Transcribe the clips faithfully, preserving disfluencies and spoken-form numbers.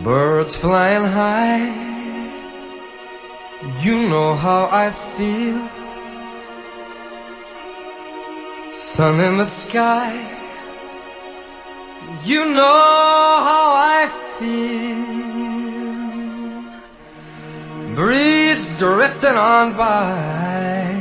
birds flying high. You know how I feel. Sun in the sky. You know how I feel. Breeze drifting on by.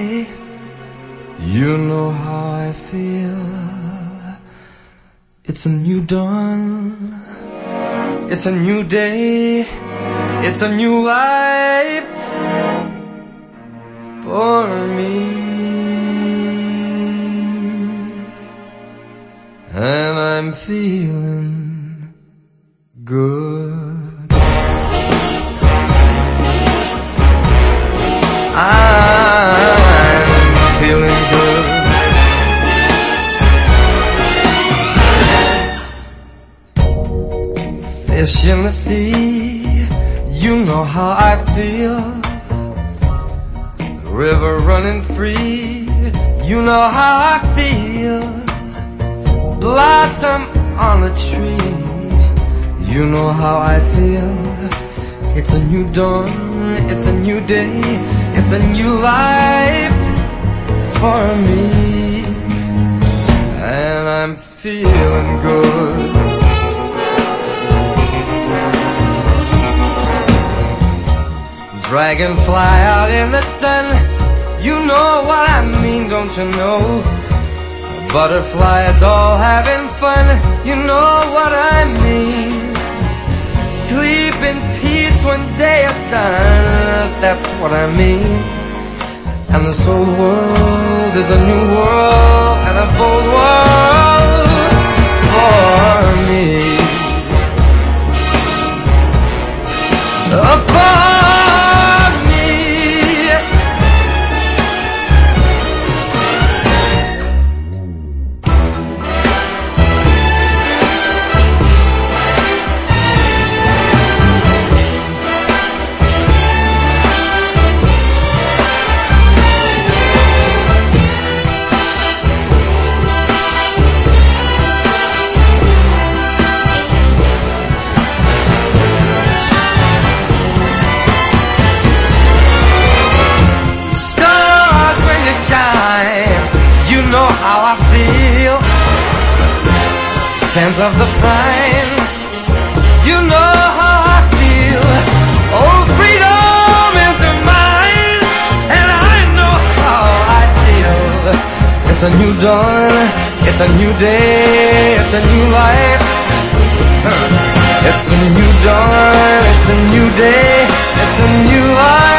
You know how I feel. It's a new dawn. It's a new day. It's a new life for me. And I'm feeling good. I'm feeling good. Fish in the sea, you know how I feel. River running free, you know how I feel. Blossom on the tree, you know how I feel. It's a new dawn, it's a new day, it's a new life for me. And I'm feeling good. Dragonfly out in the sun, you know what I mean, don't you know? Butterflies all having fun, you know what I mean. Sleep in peace when day is done, that's what I mean. And this old world is a new world and a bold world for me. For how I feel. Scent of the pine, you know how I feel. Oh, freedom is mine, and I know how I feel. It's a new dawn, it's a new day, it's a new life. It's a new dawn, it's a new day, it's a new life.